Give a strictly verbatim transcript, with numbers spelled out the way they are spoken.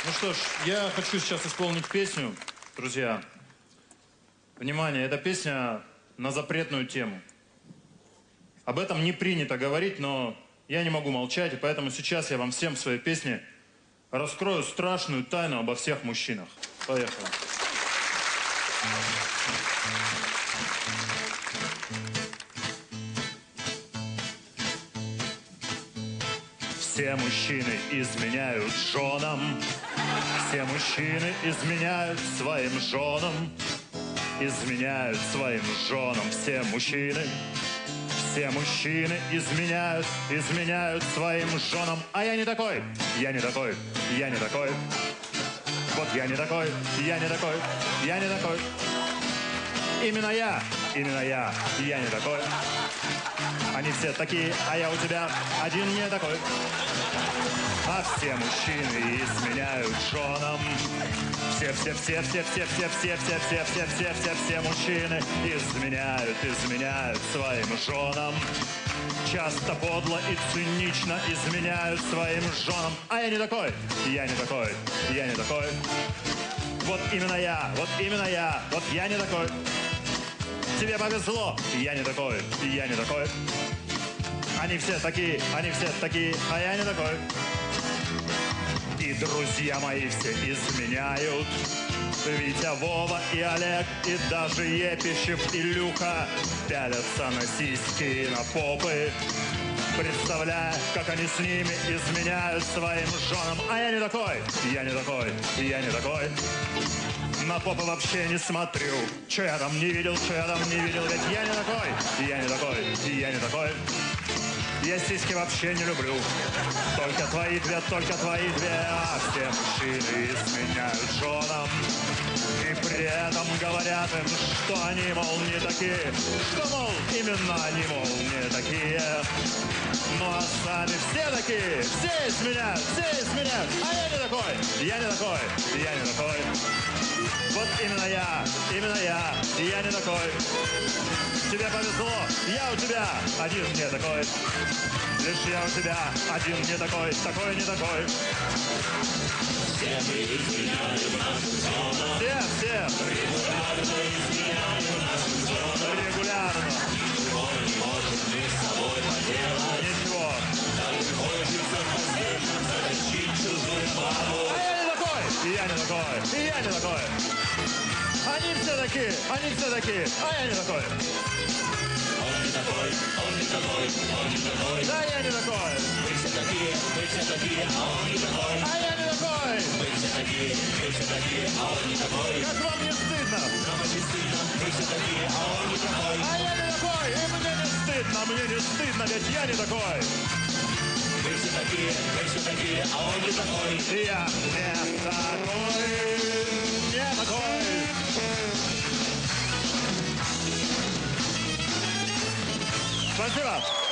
Ну что ж, я хочу сейчас исполнить песню, друзья. Внимание, эта песня на запретную тему. Об этом не принято говорить, но я не могу молчать, и поэтому сейчас я вам всем в своей песне раскрою страшную тайну обо всех мужчинах. Поехали. Все мужчины изменяют женам, все мужчины изменяют своим женам, изменяют своим женам все мужчины. Все мужчины изменяют, изменяют своим женам. А я не такой, я не такой, я не такой. Вот я не такой, я не такой, я не такой. Именно я, именно я, я не такой. Они все такие, а я у тебя один не такой. А все мужчины изменяют женам. Все, все, все, все, все, все, все, все, все, все, все, все, все мужчины изменяют, изменяют своим женам. Часто подло и цинично изменяют своим женам. А я не такой, я не такой, я не такой. Вот именно я, вот именно я, вот я не такой. Тебе повезло, я не такой, я не такой. Они все такие, они все такие, а я не такой. И друзья мои все изменяют. Витя, Вова и Олег, и даже Епищев и Люха пялятся на сиськи и на попы, представляя, как они с ними изменяют своим женам. А я не такой, я не такой, я не такой. На попы вообще не смотрю. Че я там не видел, че я там не видел. Ведь я не такой, я не такой, я не такой. Я сиськи вообще не люблю. Только твои две, только твои две. А все мужчины изменяют женам. И при этом говорят им, что они, мол, не такие. Что, мол, именно они, мол, не такие. Ну а сами все такие. Все изменяют, все изменяют. А я не такой, я не такой, я не такой. Вот именно я, именно я, я не такой. Тебе повезло, я у тебя один не такой. Лишь я у тебя один не такой, такой не такой. Все мы изменяем нашим женам. Все, все. Регулярно изменяем нашим женам. Регулярно. Ничего не можем мы с собой поделать. Ничего. Так хочется поздно затащить чужую бабу. А я не такой, и я не такой, и я не такой. Они все такие, они все такие, а я не такой. Он не такой, он не такой, он не такой. Да я не такой. Мы все такие, мы все такие, а он не такой. А я не такой. Мы все такие, мы все такие, а он не такой. Как вам не стыдно? Нам очень стыдно, мы все такие, а он не такой. А я не такой, и мне не стыдно, мне не стыдно, ведь я не такой. Мы все такие, мы все такие, а он не такой. И я не такой, не такой. Спасибо.